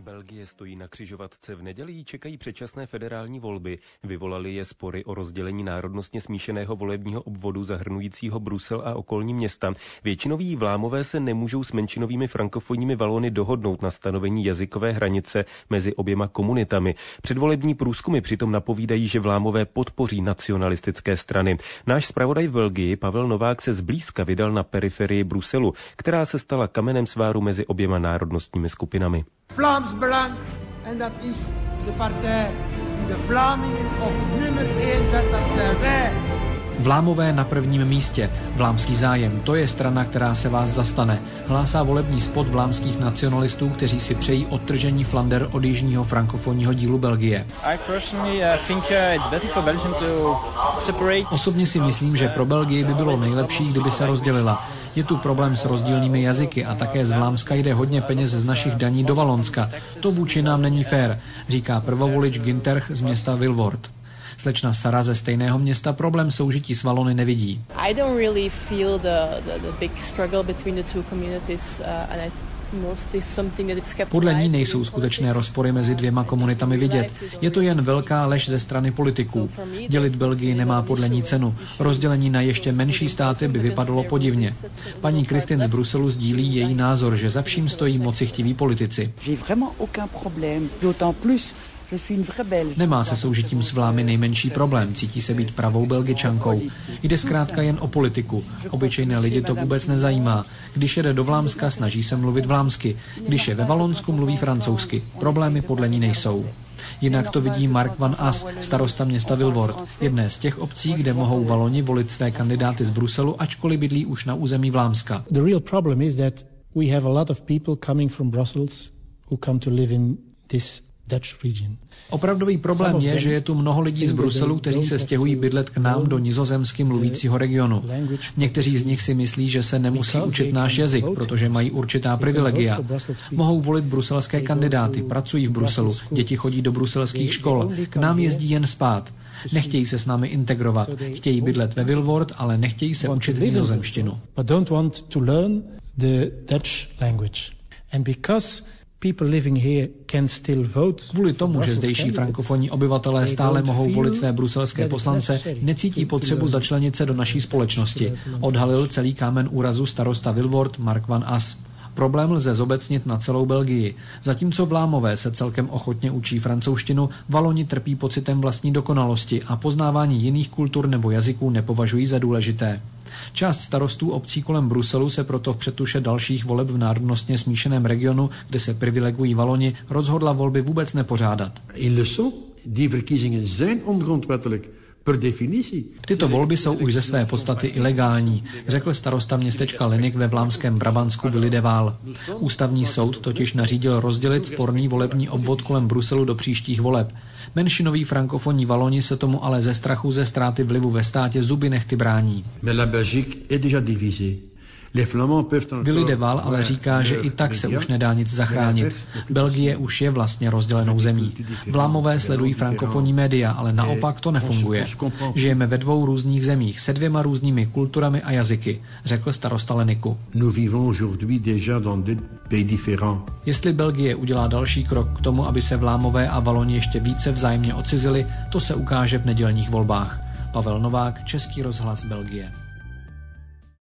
Belgie stojí na křižovatce. V neděli jí čekají předčasné federální volby. Vyvolaly je spory o rozdělení národnostně smíšeného volebního obvodu zahrnujícího Brusel a okolní města. Většinoví vlámové se nemůžou s menšinovými frankofonními Valony dohodnout na stanovení jazykové hranice mezi oběma komunitami. Předvolební průzkumy přitom napovídají, že vlámové podpoří nacionalistické strany. Náš zpravodaj v Belgii Pavel Novák se zblízka vydal na periferii Bruselu, která se stala kamenem sváru mezi oběma národnostními skupinami. Vlaams Belang, en dat is de partij die de Vlamingen op nummer 1 zet, dat zijn wij. Vlámové na prvním místě. Vlámský zájem, to je strana, která se vás zastane. Hlásá volební spot vlámských nacionalistů, kteří si přejí odtržení Flander od jižního frankofonního dílu Belgie. Osobně si myslím, že pro Belgii by bylo nejlepší, kdyby se rozdělila. Je tu problém s rozdílnými jazyky a také z Vlámska jde hodně peněz z našich daní do Valonska. To vůči nám není fér, říká prvovolič Ginterch z města Vilvoorde. Slečna Sara ze stejného města problém soužití s Valony nevidí. Podle ní nejsou skutečné rozpory mezi dvěma komunitami vidět. Je to jen velká lež ze strany politiků. Dělit Belgii nemá podle ní cenu. Rozdělení na ještě menší státy by vypadalo podivně. Paní Kristin z Bruselu sdílí její názor, že za vším stojí mocichtiví politici. Nemá se soužitím s Vlámy nejmenší problém, cítí se být pravou Belgičankou. Jde zkrátka jen o politiku. Obyčejné lidi to vůbec nezajímá. Když jede do Vlámska, snaží se mluvit vlámsky. Když je ve Valonsku, mluví francouzsky. Problémy podle ní nejsou. Jinak to vidí Mark van As, starosta města Vilvoorde, jedné z těch obcí, kde mohou Valoni volit své kandidáty z Bruselu, ačkoliv bydlí už na území Vlámska. The real problem is that we have a lot of people coming from Brussels who come to live in this Dutch region. Opravdový problém je, že je tu mnoho lidí z Bruselu, kteří se stěhují bydlet k nám do nizozemsky mluvícího regionu. Někteří z nich si myslí, že se nemusí učit náš jazyk, protože mají určitá privilegia. Mohou volit bruselské kandidáty, pracují v Bruselu, děti chodí do bruselských škol, k nám jezdí jen spát. Nechtějí se s námi integrovat, chtějí bydlet ve Vilvoorde, ale nechtějí se učit nizozemštinu. Kvůli tomu, že zdejší frankofonní obyvatelé stále mohou volit své bruselské poslance, necítí potřebu začlenit se do naší společnosti. Odhalil celý kámen úrazu starosta Vilvoorde Mark van As. Problém lze zobecnit na celou Belgii. Zatímco Vlámové se celkem ochotně učí francouzštinu, Valoni trpí pocitem vlastní dokonalosti a poznávání jiných kultur nebo jazyků nepovažují za důležité. Část starostů obcí kolem Bruselu se proto v přetuše dalších voleb v národnostně smíšeném regionu, kde se privilegují Valoni, rozhodla volby vůbec nepořádat. Tyto volby jsou už ze své podstaty ilegální, řekl starosta městečka Lenik ve vlámském Brabantsku Willy de Waal. Ústavní soud totiž nařídil rozdělit sporný volební obvod kolem Bruselu do příštích voleb. Menšinoví frankofonní Valoni se tomu ale ze strachu ze ztráty vlivu ve státě zuby nehty brání. Willy de Waal ale říká, že i tak se už nedá nic zachránit. Belgie už je vlastně rozdělenou zemí. Vlámové sledují frankofonní média, ale naopak to nefunguje. Žijeme ve dvou různých zemích, se dvěma různými kulturami a jazyky, řekl starosta Leniku. Jestli Belgie udělá další krok k tomu, aby se Vlámové a Valoni ještě více vzájemně odcizili, to se ukáže v nedělních volbách. Pavel Novák, Český rozhlas Belgie.